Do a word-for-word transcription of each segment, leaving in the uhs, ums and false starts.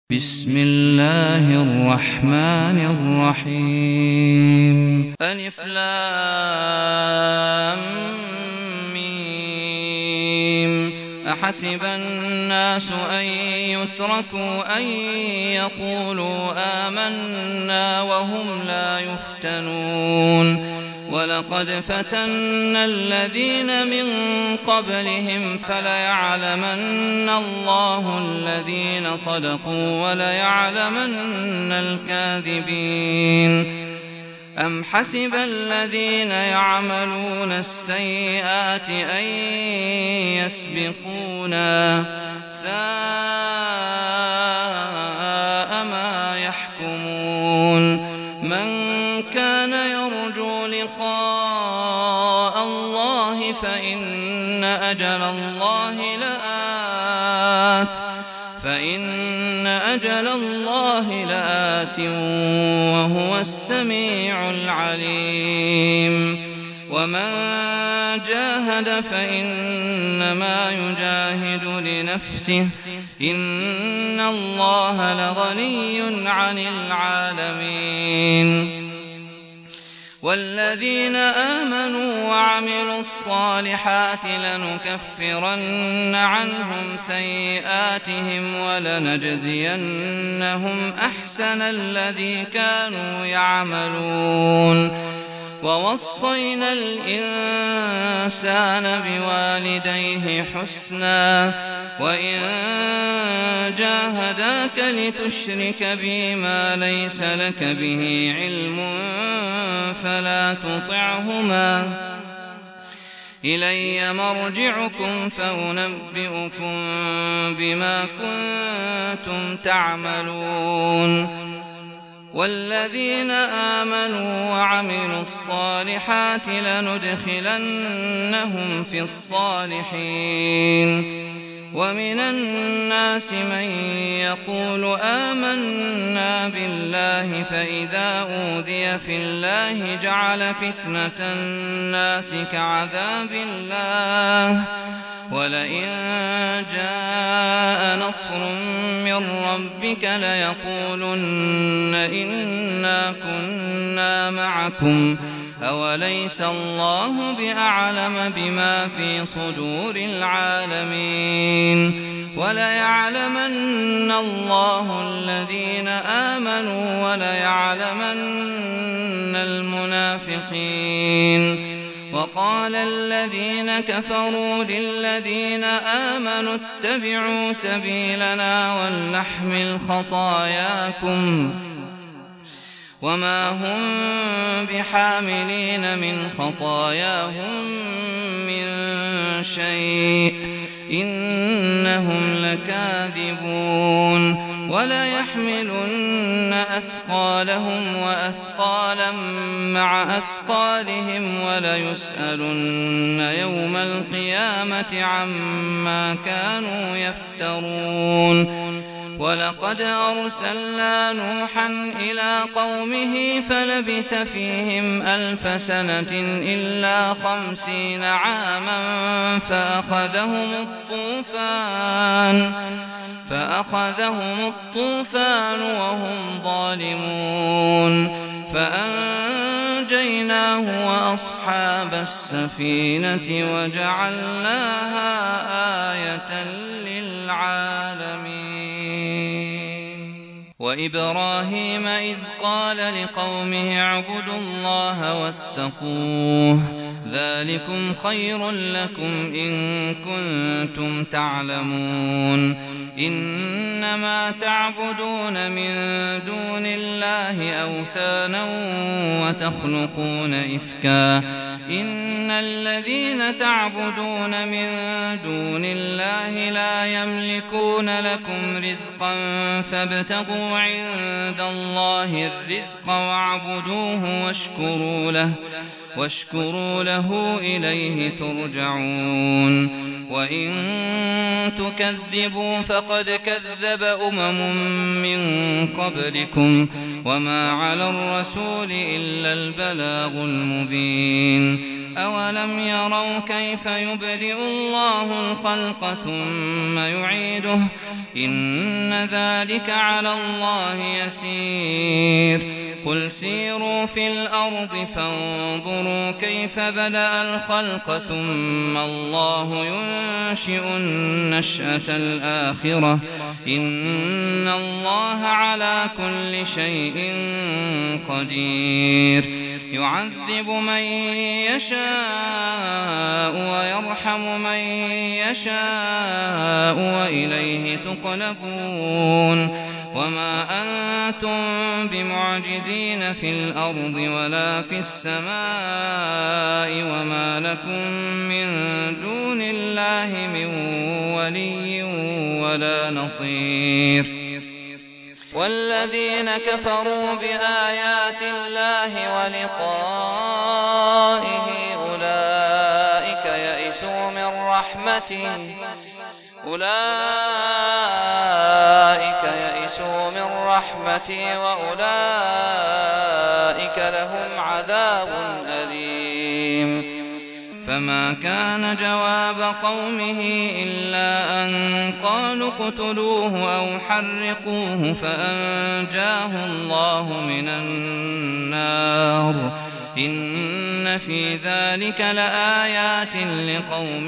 بسم الله الرحمن الرحيم. ألف لام ميم. أحسب الناس أن يتركوا أن يقولوا آمنا وهم لا يفتنون. ولقد فتنا الذين من قبلهم فليعلمن الله الذين صدقوا وليعلمن الكاذبين. أم حسب الذين يعملون السيئات أن يسبقونا ساء ما يحكمون. من كان يرجو لقاء الله فإن أجل الله لآت فإن أجل الله لآت وهو السميع العليم. ومن جاهد فإنما يجاهد لنفسه إن الله لغني عن العالمين. والذين آمنوا وعملوا الصالحات لنكفرن عنهم سيئاتهم ولنجزينهم أحسن الذي كانوا يعملون. ووصينا الإنسان بوالديه حسنا وإن جاهداك لتشرك بي ما ليس لك به علم فلا تطعهما إلي مرجعكم فأنبئكم بما كنتم تعملون. والذين آمنوا وعملوا الصالحات لندخلنهم في الصالحين. ومن الناس من يقول آمنا بالله فإذا أوذي في الله جعل فتنة الناس كعذاب الله ولئن جاء نصر من ربك ليقولن إنا كنا معكم أوليس الله بأعلم بما في صدور العالمين. وليعلمن الله الذين آمنوا وليعلمن المنافقين. وقال الذين كفروا للذين آمنوا اتبعوا سبيلنا ولنحمل خطاياكم وما هم بحاملين من خطاياهم من شيء إنهم لكاذبون. وليحملن أثقالهم وأثقالا مع أثقالهم وليسألن يوم القيامة عما كانوا يفترون. ولقد أرسلنا نوحا إلى قومه فلبث فيهم ألف سنة إلا خمسين عاما فأخذهم الطوفان فأخذهم الطوفان وهم ظالمون فأنجيناه وأصحاب السفينة وجعلناها آية للعالمين. وإبراهيم إذ قال لقومه اعبدوا الله واتقوه ذلكم خير لكم إن كنتم تعلمون. إنما تعبدون من دون الله أوثانا وتخلقون إفكا إن الذين تعبدون من دون الله لا يملكون لكم رزقا فابتغوا عند الله الرزق واعبدوه واشكروا له واشكروا له إليه ترجعون. وإن تكذبوا فقد كذب أمم من قبلكم وما على الرسول إلا البلاغ المبين أولم يروا كيف يبدئ الله الخلق ثم يعيده إن ذلك على الله يسير قل سيروا في الأرض فانظروا كيف بدأ الخلق ثم الله ينشئ النشأة الآخرة إن الله على كل شيء قدير يعذب من يشاء ويرحم من يشاء وإليه تقلبون وما أنتم بمعجزين في الأرض ولا في السماء وما لكم من دون الله من ولي ولا نصير والذين كفروا بآيات الله ولقائه أولئك يئسوا من رحمته أولئك يئسوا من رحمتي وأولئك لهم عذاب أليم فما كان جواب قومه إلا أن قالوا اقتلوه أو حرقوه فأنجاه الله من النار إن في ذلك لآيات لقوم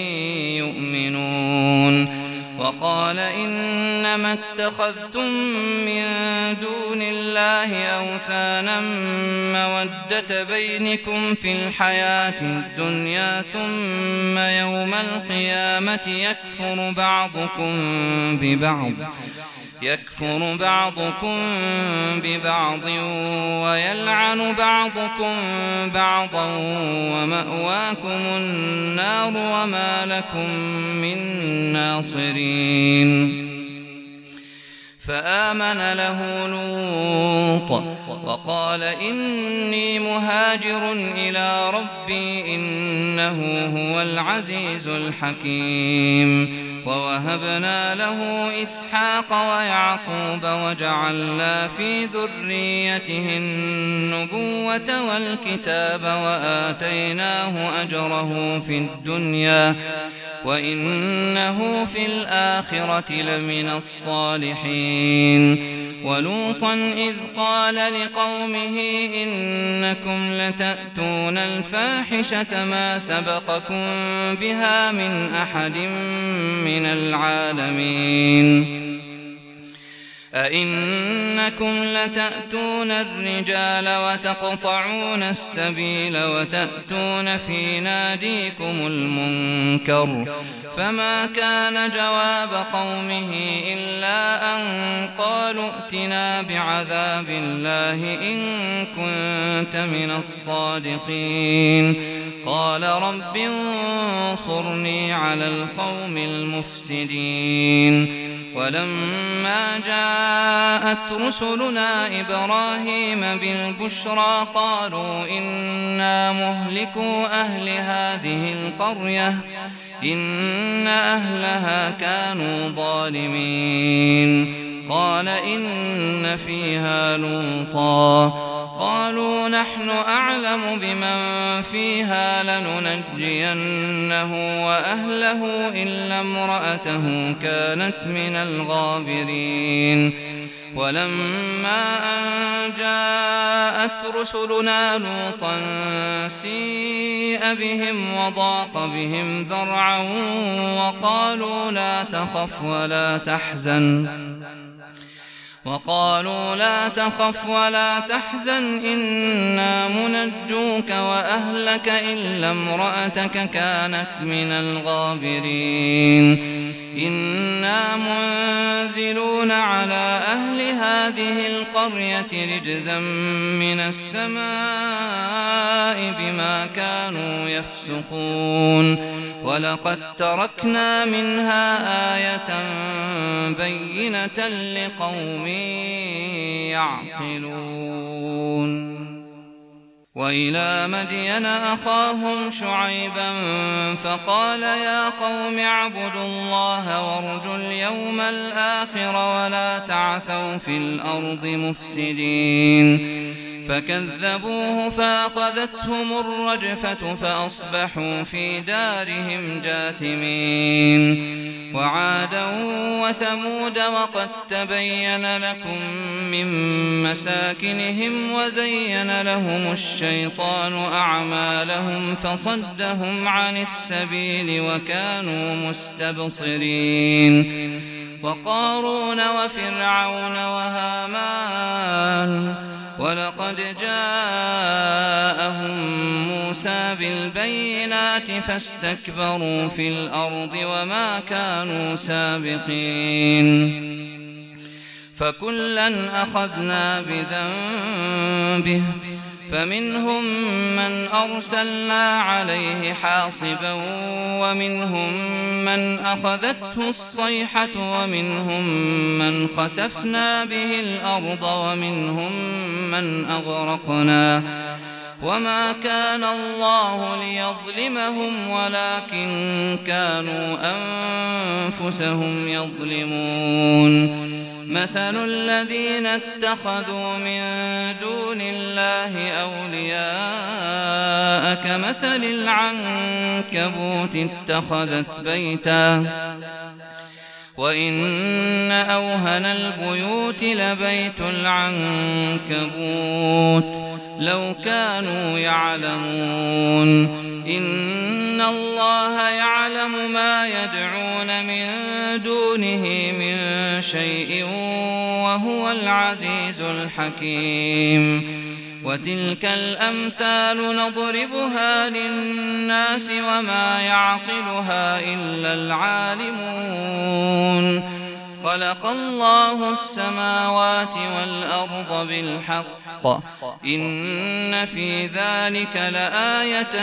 يؤمنون وقال إنما اتخذتم من دون الله أوثانا مودة بينكم في الحياة الدنيا ثم يوم القيامة يكفر بعضكم ببعض يكفر بعضكم ببعض ويلعن بعضكم بعضا ومأواكم النار وما لكم من ناصرين فآمن له لوط وقال إني مهاجر إلى ربي إنه هو العزيز الحكيم ووهبنا له إسحاق ويعقوب وجعلنا في ذريته النبوة والكتاب وآتيناه أجره في الدنيا وإنه في الآخرة لمن الصالحين ولوطا إذ قال لقومه إنكم لتأتون الفاحشة ما سبقكم بها من أحد من العالمين أئنكم لتأتون الرجال وتقطعون السبيل وتأتون في ناديكم المنكر فما كان جواب قومه إلا أن قالوا ائتنا بعذاب الله إن كنت من الصادقين قال رب انصرني على القوم المفسدين ولما جاءت رسلنا إبراهيم بالبشرى قالوا إنا مهلكو أهل هذه القرية إن أهلها كانوا ظالمين قال إن فيها لوطا قالوا نحن أعلم بمن فيها لننجينه وأهله إلا امرأته كانت من الغابرين ولما أن جاءت رسلنا لوطا سيء بهم وضاق بهم ذرعا وقالوا لا تخف ولا تحزن وقالوا لا تخف ولا تحزن إنا منجوك وأهلك إلا امرأتك كانت من الغابرين إنا منزلون على أهل هذه القرية رجزا من السماء بما كانوا يفسقون ولقد تركنا منها آية بينة لقوم يعقلون وإلى مدين أخاهم شعيبا فقال يا قوم اعبدوا الله وارجوا اليوم الآخر ولا تعثوا في الأرض مفسدين فكذبوه فأخذتهم الرجفة فأصبحوا في دارهم جاثمين وعادا وثمود وقد تبين لكم من مساكنهم وزين لهم الشيطان أعمالهم فصدهم عن السبيل وكانوا مستبصرين وقارون وفرعون وهامان ولقد جاءهم موسى بالبينات فاستكبروا في الأرض وما كانوا سابقين فكلا أخذنا بذنبه فمنهم من أرسلنا عليه حاصبا ومنهم من أخذته الصيحة ومنهم من خسفنا به الأرض ومنهم من أغرقنا وما كان الله ليظلمهم ولكن كانوا أنفسهم يظلمون مثل الذين اتخذوا من دون الله أولياء كمثل العنكبوت اتخذت بيتا وإن أوهن البيوت لبيت العنكبوت لو كانوا يعلمون إن الله يعلم ما يدعون من دونه من شيء وهو العزيز الحكيم وتلك الأمثال نضربها للناس وما يعقلها إلا العالمون خلق الله السماوات والأرض بالحق إن في ذلك لآية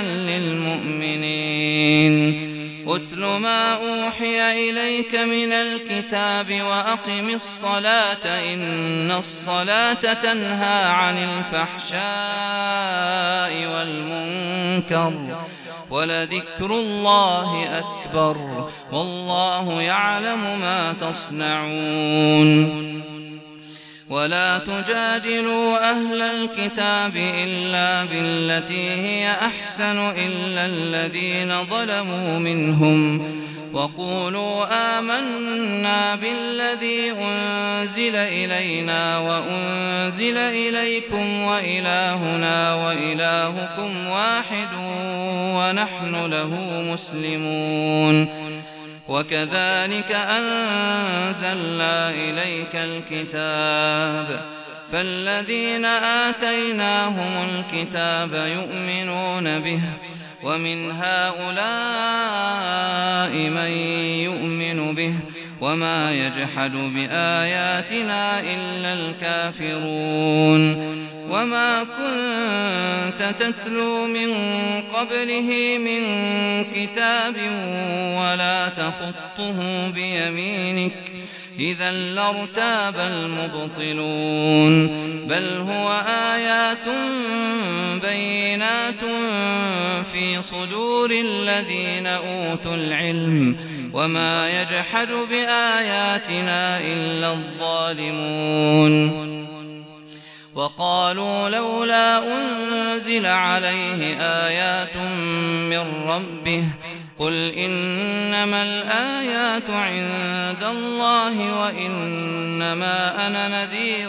للمؤمنين أتل ما أوحي إليك من الكتاب وأقم الصلاة إن الصلاة تنهى عن الفحشاء والمنكر ولذكر الله أكبر والله يعلم ما تصنعون ولا تجادلوا أهل الكتاب إلا بالتي هي أحسن إلا الذين ظلموا منهم وقولوا آمنا بالذي أنزل إلينا وأنزل إليكم وإلهنا وإلهكم واحد ونحن له مسلمون وكذلك أنزلنا إليك الكتاب فالذين آتيناهم الكتاب يؤمنون به ومن هؤلاء من يؤمن به وما يجحد بآياتنا إلا الكافرون وما كنت تتلو من قبله من كتاب ولا تخطه بيمينك إذا لارتاب المبطلون بل هو آيات بينات في صدور الذين أوتوا العلم وما يجحد بآياتنا إلا الظالمون وقالوا لولا أنزل عليه آيات من ربه قل إنما الآيات عند الله وإنما أنا نذير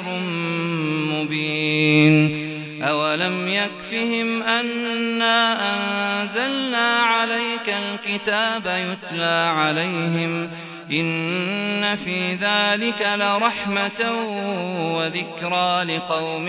مبين أولم يكفهم أنا أنزلنا عليك الكتاب يتلى عليهم إن في ذلك لرحمة وذكرى لقوم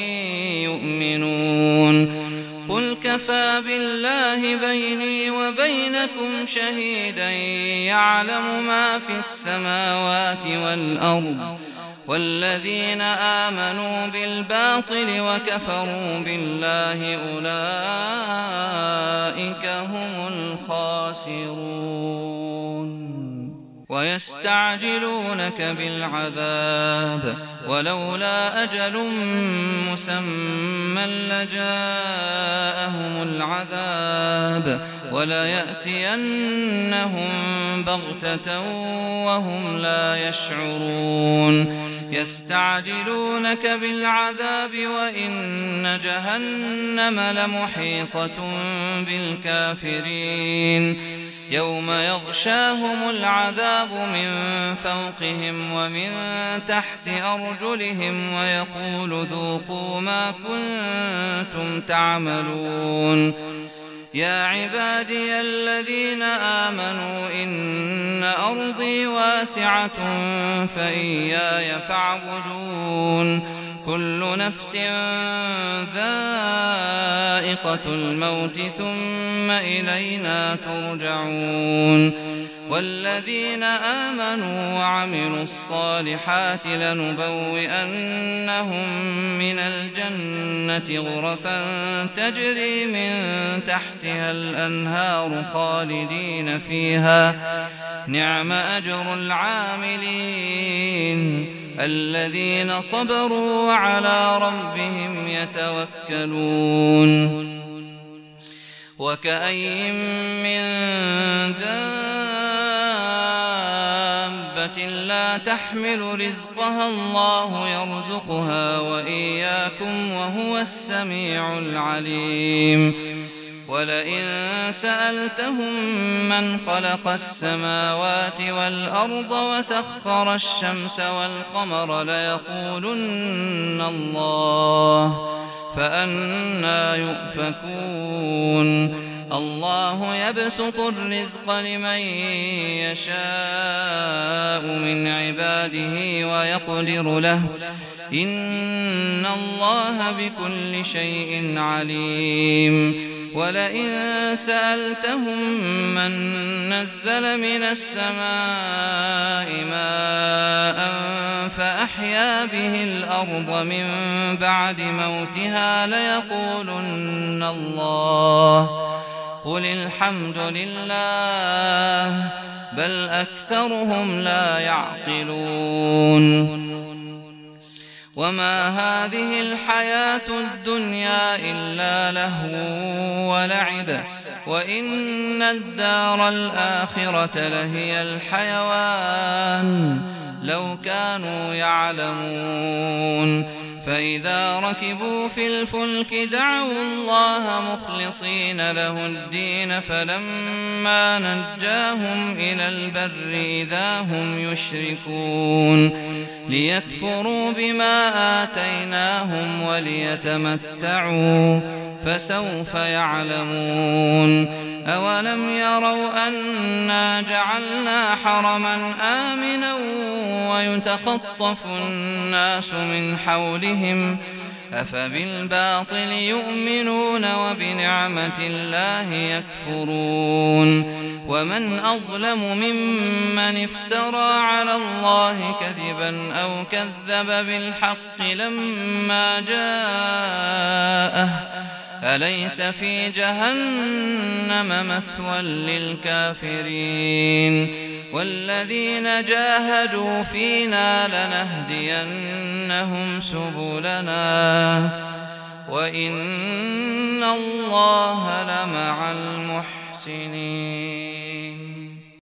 يؤمنون قل كفى بالله بيني وبينكم شهيدا يعلم ما في السماوات والأرض والذين آمنوا بالباطل وكفروا بالله أولئك هم الخاسرون ويستعجلونك بالعذاب ولولا أجل مسمى لجاءهم العذاب وليأتينهم بغتة وهم لا يشعرون يستعجلونك بالعذاب وإن جهنم لمحيطة بالكافرين يوم يغشاهم العذاب من فوقهم ومن تحت أرجلهم ويقول ذوقوا ما كنتم تعملون يا عبادي الذين آمنوا إن أرضي واسعة فإياي فاعبدون كل نفس ذائقة الموت ثم إلينا ترجعون والذين آمنوا وعملوا الصالحات لنبوئنهم من الجنة غرفا تجري من تحتها الأنهار خالدين فيها نعم أجر العاملين الذين صبروا وعلى ربهم يتوكلون وكأين من دابة لا تحمل رزقها الله يرزقها وإياكم وهو السميع العليم ولئن سألتهم من خلق السماوات والأرض وسخر الشمس والقمر ليقولن الله فأنى يؤفكون الله يبسط الرزق لمن يشاء من عباده ويقدر له إن الله بكل شيء عليم ولئن سألتهم من نزل من السماء ماء فأحيا به الأرض من بعد موتها ليقولن الله قل الحمد لله بل أكثرهم لا يعقلون وما هذه الحياة الدنيا إلا لهو ولعب وإن الدار الآخرة لهي الحيوان لو كانوا يعلمون فإذا ركبوا في الفلك دعوا الله مخلصين له الدين فلما نجاهم إلى البر إذا هم يشركون ليكفروا بما آتيناهم وليتمتعوا فسوف يعلمون أولم يروا أنا جعلنا حرما آمنا ويتخطف الناس من حولهم أفبالباطل يؤمنون وبنعمة الله يكفرون ومن أظلم ممن افترى على الله كذبا أو كذب بالحق لما جاءه أليس في جهنم مثوى للكافرين والذين جاهدوا فينا لنهدينهم سبلنا وإن الله لمع المحسنين.